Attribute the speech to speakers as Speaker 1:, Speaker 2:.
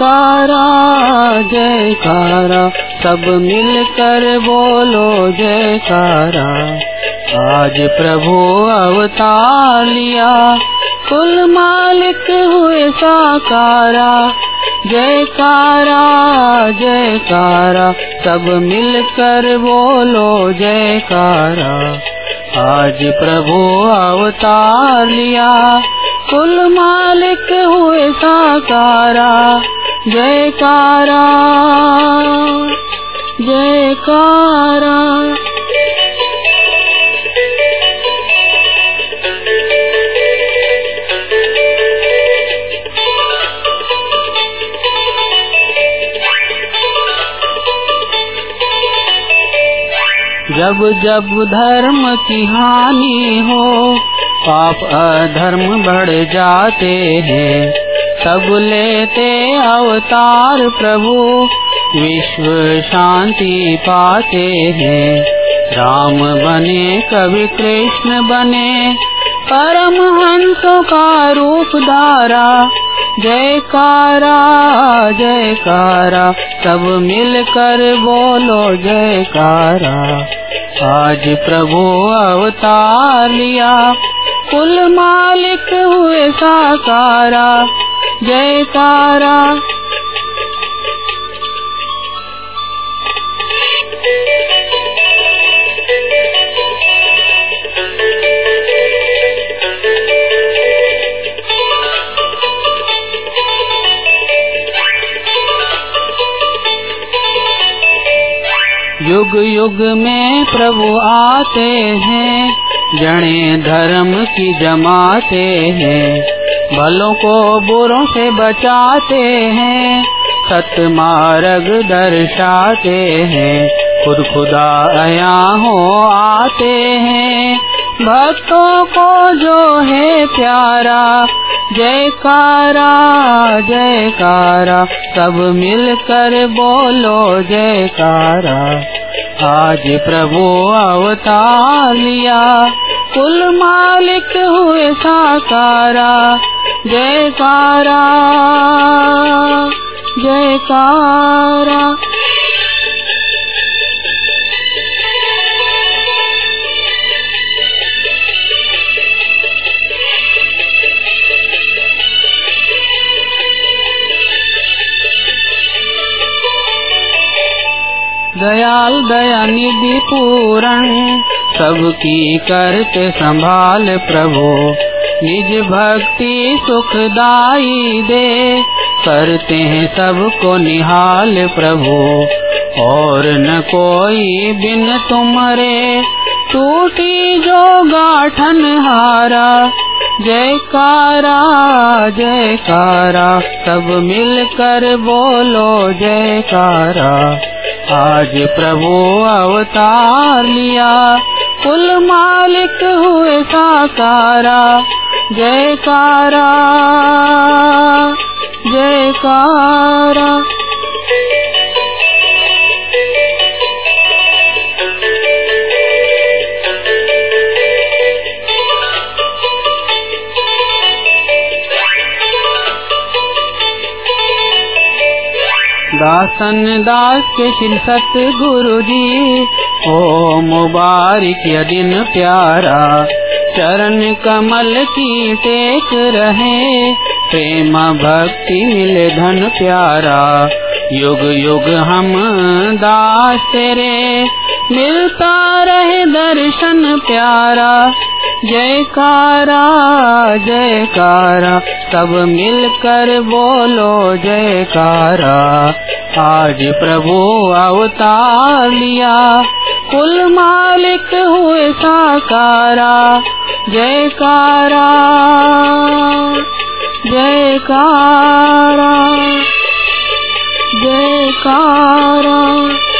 Speaker 1: जयकारा जयकारा सब मिलकर बोलो जयकारा। आज प्रभु अवतार लिया कुल मालिक हुए साकारा। जयकारा जयकारा सब मिलकर बोलो जयकारा। आज प्रभु अवतार लिया कुल मालिक हुए साकारा। जयकारा जयकारा। जब जब धर्म की हानि हो पाप अधर्म बढ़ जाते हैं, तब लेते अवतार प्रभु विश्व शांति पाते हैं। राम बने कभी कृष्ण बने परमहंसों का रूप धारा। जयकारा जयकारा सब मिलकर बोलो जयकारा। आज प्रभु अवतार लिया कुल मालिक हुए साकारा। जयकारा युग युग में प्रभु आते हैं, जने धर्म की जमाते हैं। भलों को बुरों से बचाते हैं, सत्य मार्ग दर्शाते हैं। खुद खुदा आया हो आते हैं, भक्तों को जो है प्यारा। जयकारा जयकारा सब मिलकर बोलो जयकारा। आज प्रभु अवतार लिया कुल मालिक हुए साकारा। जयकारा जयकारा। दयाल दया निधि पूरण सबकी करते संभाल प्रभु। निज भक्ति सुखदाई दे, करते हैं सबको निहाल प्रभु। और न कोई बिन तुम्हारे टूटी जो गाठन हारा। जयकारा जयकारा सब मिलकर बोलो जयकारा। आज प्रभु अवतार लिया कुल मालिक हुए साकारा। जयकारा जयकारा। दासन दास के श्री सतगुरु जी, ओ मुबारक यह दिन प्यारा। चरण कमल की टेक रहे, प्रेम भक्ति मिले धन प्यारा। युग युग हम दास तेरे, मिलता रहे दर्शन प्यारा। जयकारा जयकारा सब मिलकर बोलो जयकारा। आज प्रभु अवतार लिया कुल मालिक हुए साकारा। जयकारा जयकारा जयकारा।